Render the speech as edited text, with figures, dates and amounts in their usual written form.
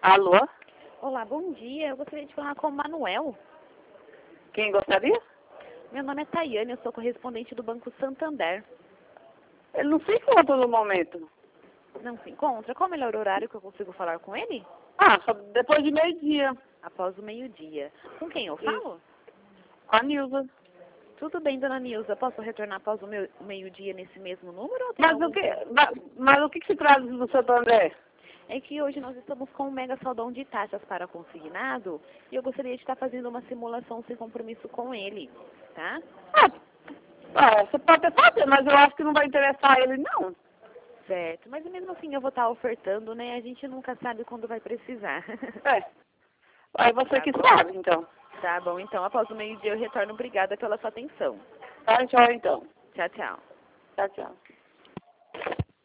Alô? Olá, bom dia. Eu gostaria de falar com o Manuel. Quem gostaria? Meu nome é Tayane, eu sou correspondente do Banco Santander. Ele não se encontra no momento. Não se encontra? Qual o melhor horário que eu consigo falar com ele? Ah, só depois de meio-dia. Após o meio-dia. Com quem eu falo? Com a Nilza. Tudo bem, dona Nilza. Posso retornar após o meio-dia nesse mesmo número? Ou tem Mas algum o que, tempo? mas o que se traz do Santander? É que hoje nós estamos com um mega saldão de taxas para consignado e eu gostaria de estar fazendo uma simulação sem compromisso com ele, tá? Você pode até fazer, mas eu acho que não vai interessar ele, não. Certo, mas mesmo assim eu vou estar ofertando, né? A gente nunca sabe quando vai precisar. É. Aí você Tá que bom. sabe, então. Tá bom, então após o meio-dia eu retorno. Obrigada pela sua atenção. Tá, tchau, então. Tchau, tchau. Tchau, tchau.